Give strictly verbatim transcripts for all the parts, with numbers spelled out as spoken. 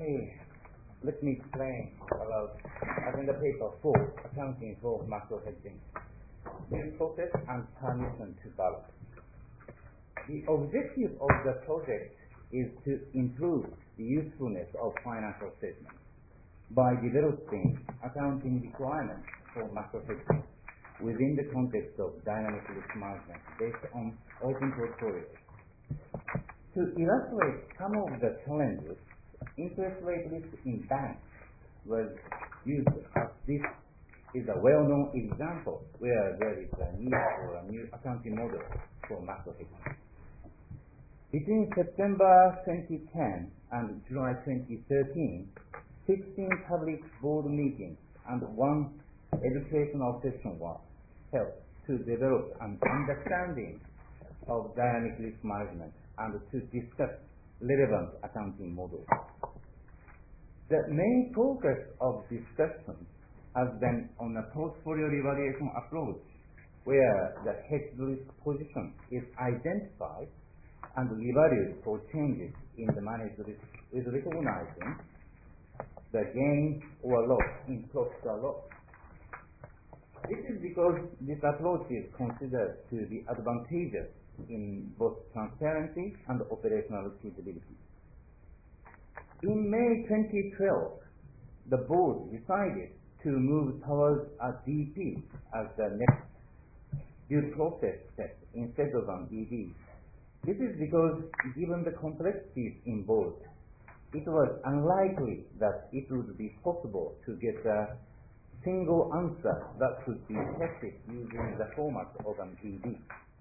me let me explain about agenda paper four, accounting for macro hedging, due process and permission to borrow. The objective of the project is to improve the usefulness of financial statements by developing accounting requirements for macro hedging within the context of dynamic risk management based on open portfolios. To illustrate some of the challenges, interest rate risk in banks was used as this is a well-known example where there is a need for a new accounting model for macro hedging. Between September twenty ten and July twenty thirteen, sixteen public board meetings and one educational session was held to develop an understanding of dynamic risk management and to discuss relevant accounting models. The main focus of discussion has been on a portfolio revaluation approach where the hedge risk position is identified and revalued for changes in the managed risk with recognizing the gain or loss in profit or loss. This is because this approach is considered to be advantageous in both transparency and operational feasibility. In May twenty twelve, the board decided to move towards a D P as the next due process step instead of an D D. This is because, given the complexities involved, it was unlikely that it would be possible to get a single answer that could be tested using the format of an D D.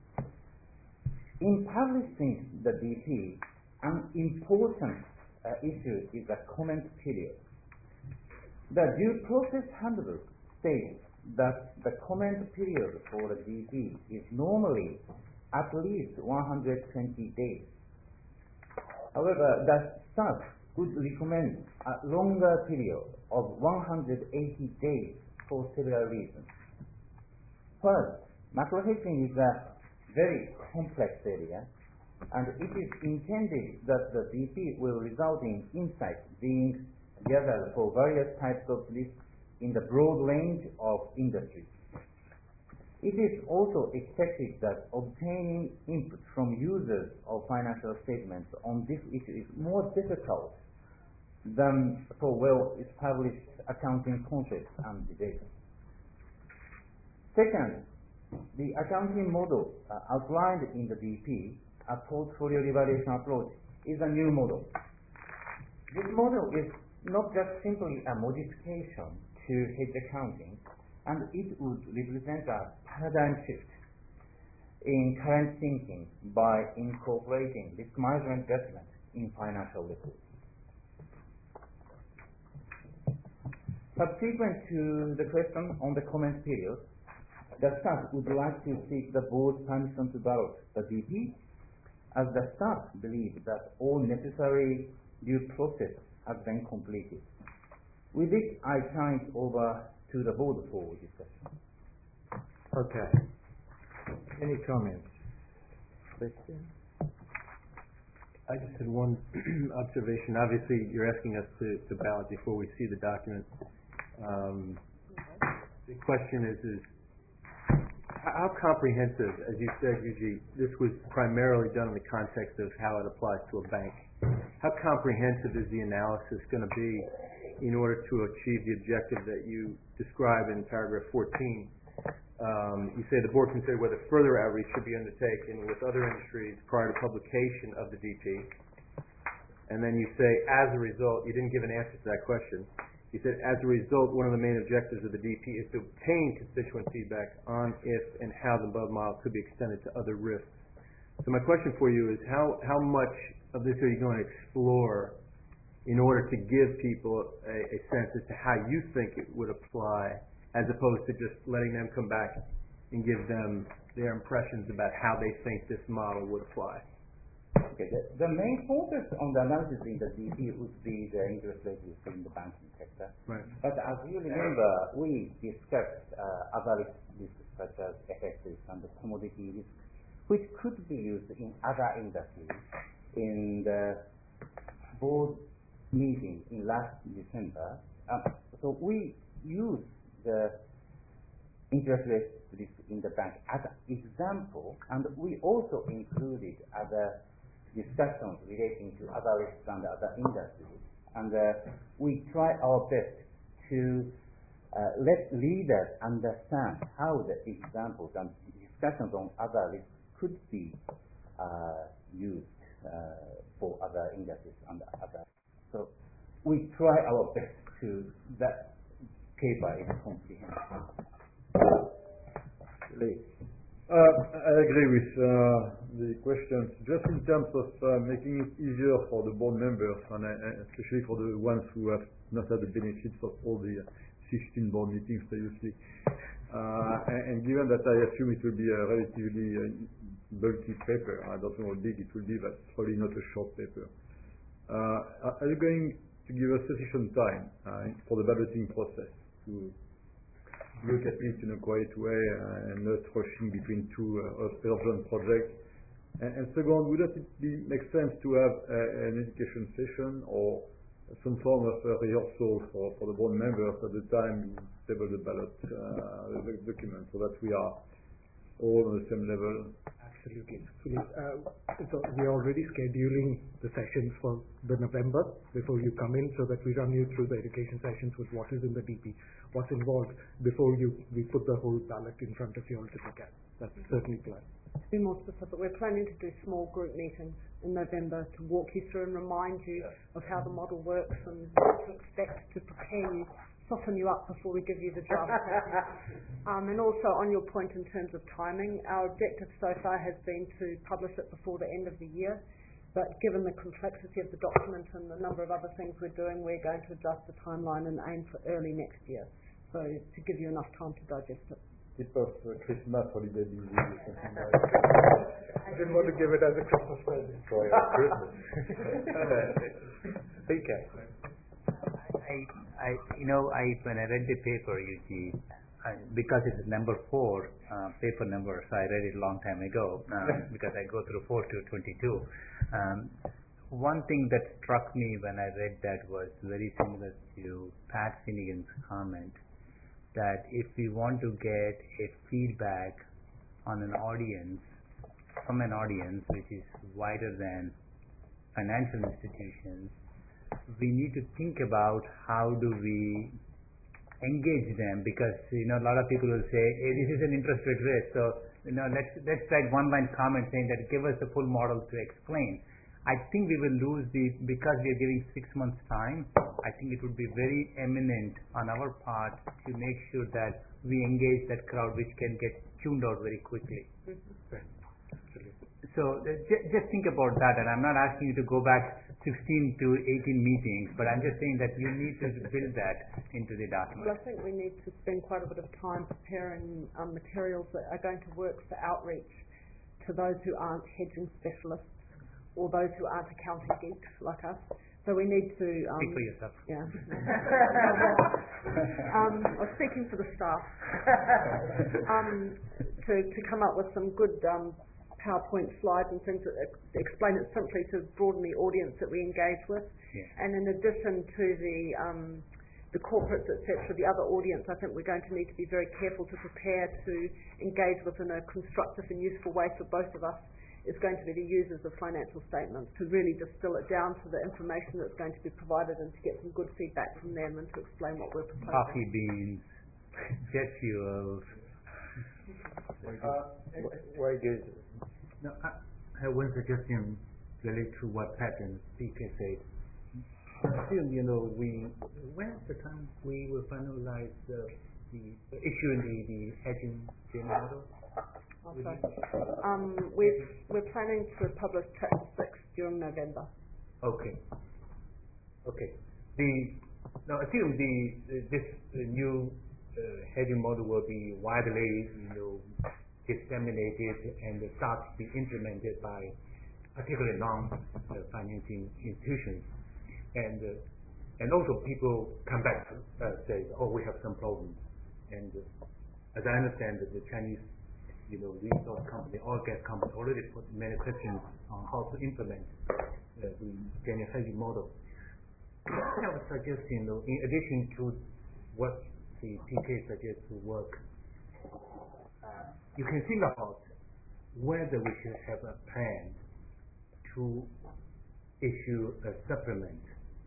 In publishing the D P, an important uh, issue is the comment period. The due process handbook states that the comment period for the D P is normally at least one hundred twenty days. However, the staff would recommend a longer period of one hundred eighty days for several reasons. First, macro hedging is a very complex area, and it is intended that the D P will result in insights being gathered for various types of risks in the broad range of industries. It is also expected that obtaining input from users of financial statements on this issue is more difficult than for well-established accounting concepts and data. Second, the accounting model uh, outlined in the D P, a portfolio revaluation approach, is a new model. This model is not just simply a modification to hedge accounting, and it would represent a paradigm shift in current thinking by incorporating risk management judgment in financial reports. Subsequent to the question on the comment period, the staff would like to seek the board's permission to borrow the D P, as the staff believe that all necessary due process has been completed. With this, I turn it over to the board for discussion. Okay. Any comments? Questions? I just had one observation. Obviously, you're asking us to, to ballot before we see the document. Um, the question is, is how comprehensive, as you said, Yuji, this was primarily done in the context of how it applies to a bank. How comprehensive is the analysis going to be in order to achieve the objective that you describe in paragraph fourteen? Um, you say the board considered whether further outreach should be undertaken with other industries prior to publication of the D P. And then you say, as a result, you didn't give an answer to that question. You said, as a result, one of the main objectives of the D P is to obtain constituent feedback on if and how the above model could be extended to other risks. So my question for you is, how, how much of this are you going to explore in order to give people a, a sense as to how you think it would apply, as opposed to just letting them come back and give them their impressions about how they think this model would apply? Okay, the, the main focus on the analysis in the D P would be the interest rate risk in the banking sector. Right. But as you remember, we discussed uh, other risks such as F X risk and the commodity risk, which could be used in other industries. In the board meeting in last December. Uh, so we use the interest rate risk in the bank as an example, and we also included other discussions relating to other risks and other industries. And uh, we try our best to uh, let leaders understand how the examples and discussions on other risks could be uh, used uh, for other industries and other. So we try our best to that paper is comprehensive. Uh, I agree with uh, the questions. Just in terms of uh, making it easier for the board members, and uh, especially for the ones who have not had the benefits of all the sixteen board meetings previously. Uh, and, and given that I assume it will be a relatively uh, bulky paper, I don't know how big it will be, but it's probably not a short paper. Uh, are you going to give us sufficient time uh, for the balloting process to look at it in a quiet way uh, and not rushing between two uh, urgent projects? And, and second, would it be, make sense to have uh, an education session or some form of uh, rehearsal for, for the board members at the time you table the ballot uh, the document, so that we are all on the same level? Absolutely. Uh, so we are already scheduling the sessions for the November before you come in, so that we run you through the education sessions with what is in the D P, what's involved, before you we put the whole ballot in front of you all to look at. That's mm-hmm. certainly planned. To be more specific, we're planning to do small group meetings in November to walk you through and remind you of how the model works and what to expect, to prepare you, soften you up before we give you the draft. um, and also on your point in terms of timing, our objective so far has been to publish it before the end of the year, but given the complexity of the document and the number of other things we're doing, we're going to adjust the timeline and aim for early next year, so to give you enough time to digest it. Tip of uh, Christmas holiday busy or something like that. I didn't want to give it as a Christmas present. For Christmas. Okay. I, I, you know, I when I read the paper, Yuji, I, because it is number four uh, paper number, so I read it a long time ago um, because I go through four to twenty-two. Um, one thing that struck me when I read that was very similar to Pat Finnegan's comment, that if we want to get a feedback on an audience, from an audience which is wider than financial institutions, we need to think about how do we engage them, because you know a lot of people will say, hey, this is an interest rate risk, so you know let's let's write one line comment saying that give us the full model to explain. I think we will lose the, because we are giving six months time, I think it would be very eminent on our part to make sure that we engage that crowd which can get tuned out very quickly. Mm-hmm. So uh, j- just think about that, and I'm not asking you to go back sixteen to eighteen meetings, but I'm just saying that you need to build that into the document. Well, I think we need to spend quite a bit of time preparing um, materials that are going to work for outreach to those who aren't hedging specialists or those who aren't accounting geeks like us. So we need to... Um, Speak for yourself. Yeah. um, I was speaking for the staff. um, to, to come up with some good um, PowerPoint slides and things that explain it simply to broaden the audience that we engage with. Yeah. And in addition to the um, the corporates, et cetera, the other audience, I think we're going to need to be very careful to prepare to engage with in a constructive and useful way for both of us. Is going to be the users of financial statements, to really distill it down to the information that's going to be provided and to get some good feedback from them and to explain what we're proposing. Coffee beans, jet fuels. Uh, very good. No, I have one suggestion related to what Pat and P K said. Assume, you know, we, when's the time we will finalize the, the issuing the, the hedging model? Okay. Um, we've, we're planning to publish chapter six during November. Okay. Okay. The now assume the uh, this uh, new uh, hedging model will be widely, you know, disseminated and start to be implemented by particularly non-financing institutions, and uh, and also people come back and uh, say, oh, we have some problems, and uh, as I understand that the Chinese, you know, resource company, oil gas company already put many questions on how to implement uh, the Daniel hedging model. I was suggesting, though, in addition to what the P K suggests to work, uh, you can think about whether we should have a plan to issue a supplement.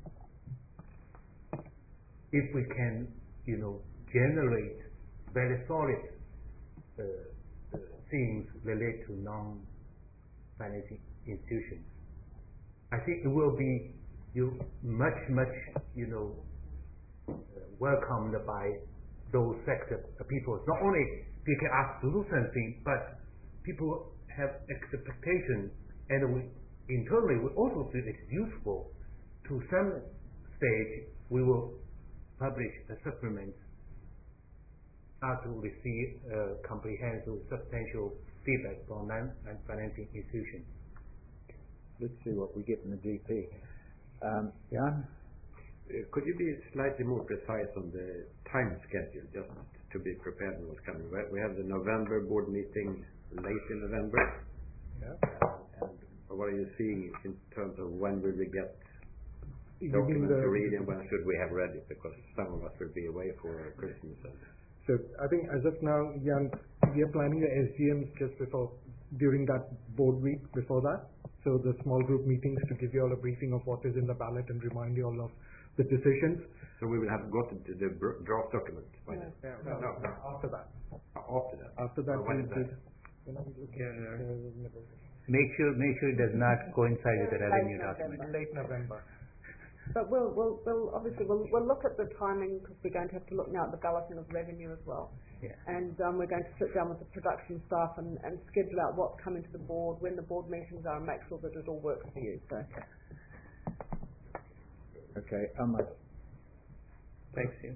If we can, you know, generate very solid uh, uh, things related to non-financing institutions, I think it will be you much, much, you know, uh, welcomed by those sector uh, people. Not only they can ask to do something, but people have expectation, and we internally we also feel it's useful. To some stage, we will publish a supplement after we receive uh, comprehensive, substantial feedback from non-financing institutions. Let's see what we get in the G P. Um, Jan? Could you be slightly more precise on the time schedule, just to be prepared for what's coming? We we have the November board meeting late in November. Yeah. And what are you seeing in terms of when will we get You mean documents the- to read and when should we have ready? Because some of us will be away for Christmas. And So I think as of now, Jan, we are planning the S G Ms just before, during that board week before that. So the small group meetings to give you all a briefing of what is in the ballot and remind you all of the decisions. So we will have gotten to the br- draft document by then? Yeah, no, no, no, after that. After that? After that, Or when we is that? did. you know, we look at, uh, Make sure, make sure it does not coincide with the Late revenue November. document. Late November. But we'll, we'll, we'll, obviously, we'll, we'll look at the timing, because we're going to have to look now at the balloting of revenue as well. Yeah. And, um, we're going to sit down with the production staff and, and schedule out what's coming to the board, when the board meetings are, and make sure that it all works for you, so. Okay, Ahmad. Thanks, Ian.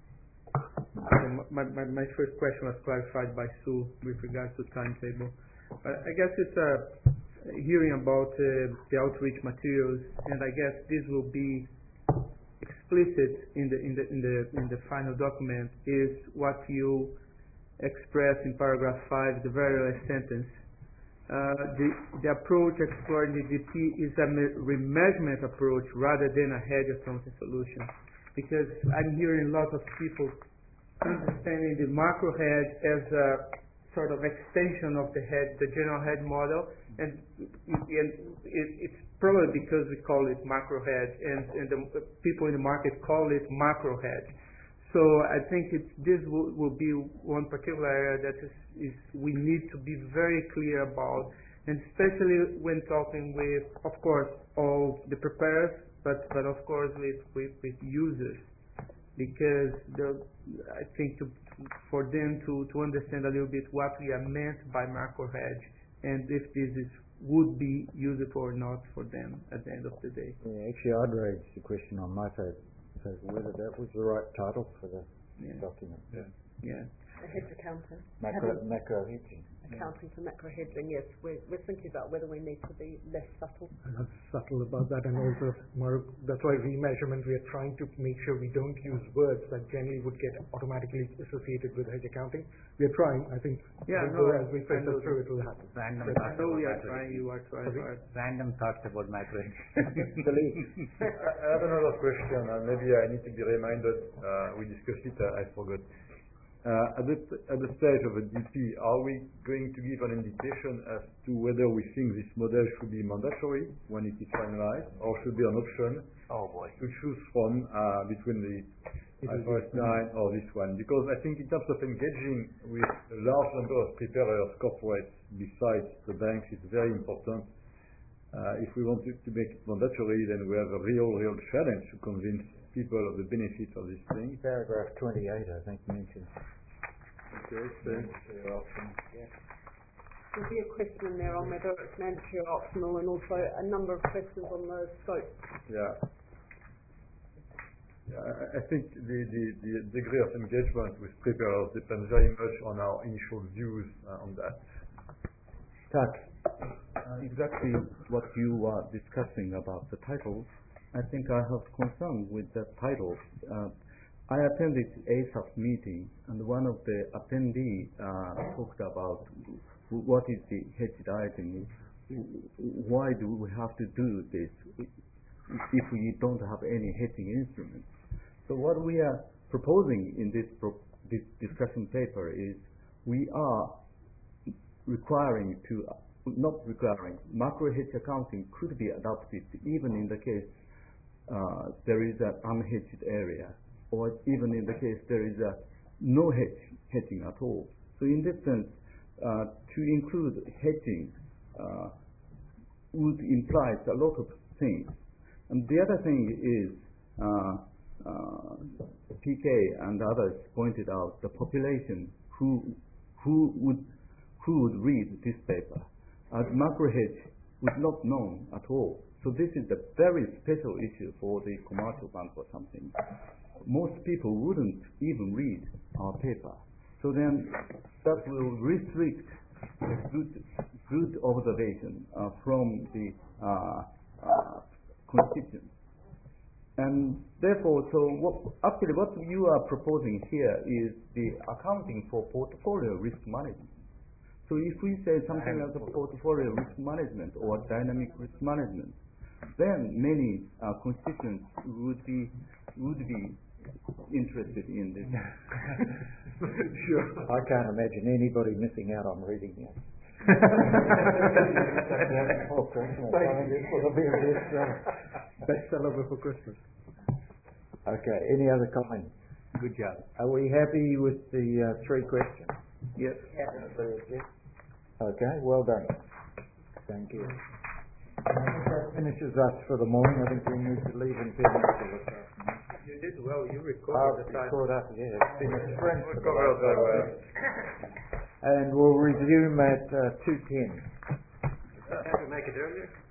So my, my, my first question was clarified by Sue with regards to timetable. Uh, I guess it's uh, hearing about uh, the outreach materials, and I guess this will be explicit in the in the in the in the final document is what you express in paragraph five, the very last sentence. Uh, the the approach explored in the G P is a me- remeasurement approach rather than a hedge accounting solution, because I'm hearing lots of people understanding the macro hedge as a sort of extension of the hedge, the general hedge model, and, and it, it's probably because we call it macro hedge, and, and the people in the market call it macro hedge. So I think it's, this will, will be one particular area that is, is we need to be very clear about, and especially when talking with, of course, all the preparers, but, but of course with, with, with users, because the, I think to, for them to, to understand a little bit what we are meant by macro hedge, and if this is would be useful or not for them at the end of the day. Yeah, actually, I'd raise the question on my side, so whether that was the right title for the Yeah. document. Yeah. Yeah. A hedge accountant. Macro, macro hedging. Accounting for macro hedging, yes, we're, we're thinking about whether we need to be less subtle. Not subtle about that, and also more, that's why remeasurement, we are trying to make sure we don't use words that generally would get automatically associated with hedge accounting. We are trying, I think, Yeah, we'll no, go as we I filter know through, it will happen. Random But thoughts So about we are macro trying, hedging. you are trying hard. Random thoughts about macro hedging. I I have another question, and maybe I need to be reminded. Uh, we discussed it, uh, I forgot. Uh, at, the, at the stage of a D P, are we going to give an indication as to whether we think this model should be mandatory when it is finalized, or should be an option Oh, boy. to choose from uh, between the I F R S nine or this one? Because I think in terms of engaging with a large number of preparers, corporates, besides the banks, it's very important. Uh, if we want to, to make it mandatory, then we have a real, real challenge to convince people of the benefits of this thing. Paragraph twenty-eight, I think, mentions. Okay, so There'll be a question in there on whether it's mandatory or optional, and also a number of questions on the scope. yeah. Yeah, I, I think the, the, the degree of engagement with preparers depends very much on our initial views uh, on that. Tuck. Uh, exactly what you are discussing about the title. I think I have concern with the title. Uh, I attended A S A P meeting, and one of the attendees uh, talked about what is the hedged item, why do we have to do this, if we don't have any hedging instruments. So what we are proposing in this, pro this discussion paper is we are requiring to, not requiring, macro hedge accounting could be adopted even in the case uh, there is an unhedged area, or even in the case there is a no hedge, hedging at all. So in this sense, uh, to include hedging uh, would imply a lot of things. And the other thing is, uh, uh, P K and others pointed out the population who who would who would read this paper, as macro hedge was not known at all. So this is a very special issue for the commercial bank or something. Most people wouldn't even read our paper. So then that will restrict the good, good observation uh, from the uh, uh, constituents. And therefore, so what, actually what you are proposing here is the accounting for portfolio risk management. So if we say something like a portfolio risk management or dynamic risk management, then many uh, constituents would be would be interested in this. Sure. I can't imagine anybody missing out on reading it. Oh, Christmas. It'll be a bestseller. Bestseller before Christmas. Okay, any other comments? Good job. Are we happy with the uh, three questions? Yes. Okay, well done. Thank you. I think that finishes us for the morning. I think we need to leave in ten minutes. You did well. You Oh, recorded the time. caught up, yeah. It's been a sprint. Covered very well. And we'll resume at uh, two ten. Can we make it earlier?